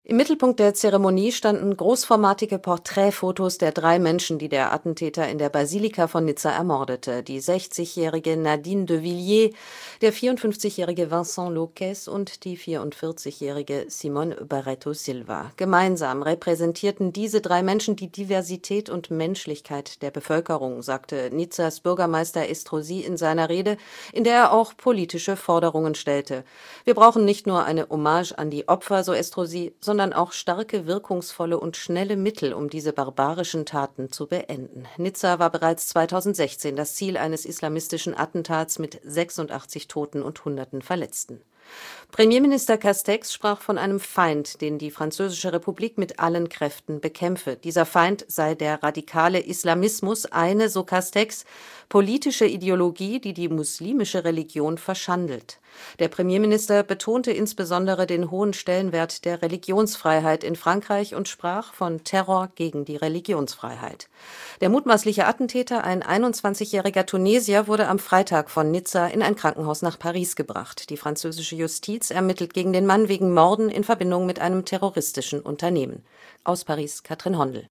Im Mittelpunkt der Zeremonie standen großformatige Porträtfotos der 3 Menschen, die der Attentäter in der Basilika von Nizza ermordete: die 60-jährige Nadine de Villiers, der 54-jährige Vincent Loquès und die 44-jährige Simone Barreto Silva. Gemeinsam repräsentierten diese 3 Menschen die Diversität und Menschlichkeit der Bevölkerung, sagte Nizzas Bürgermeister Estrosi in seiner Rede, in der er auch politische Forderungen stellte. Wir brauchen nicht nur eine Hommage an die Opfer, so Estrosi, sondern auch starke, wirkungsvolle und schnelle Mittel, um diese barbarischen Taten zu beenden. Nizza war bereits 2016 das Ziel eines islamistischen Attentats mit 86 Toten und Hunderten Verletzten. Premierminister Castex sprach von einem Feind, den die Französische Republik mit allen Kräften bekämpfe. Dieser Feind sei der radikale Islamismus, eine, so Castex, politische Ideologie, die die muslimische Religion verschandelt. Der Premierminister betonte insbesondere den hohen Stellenwert der Religionsfreiheit in Frankreich und sprach von Terror gegen die Religionsfreiheit. Der mutmaßliche Attentäter, ein 21-jähriger Tunesier, wurde am Freitag von Nizza in ein Krankenhaus nach Paris gebracht. Die französische Justiz ermittelt gegen den Mann wegen Morden in Verbindung mit einem terroristischen Unternehmen. Aus Paris, Katrin Hondel.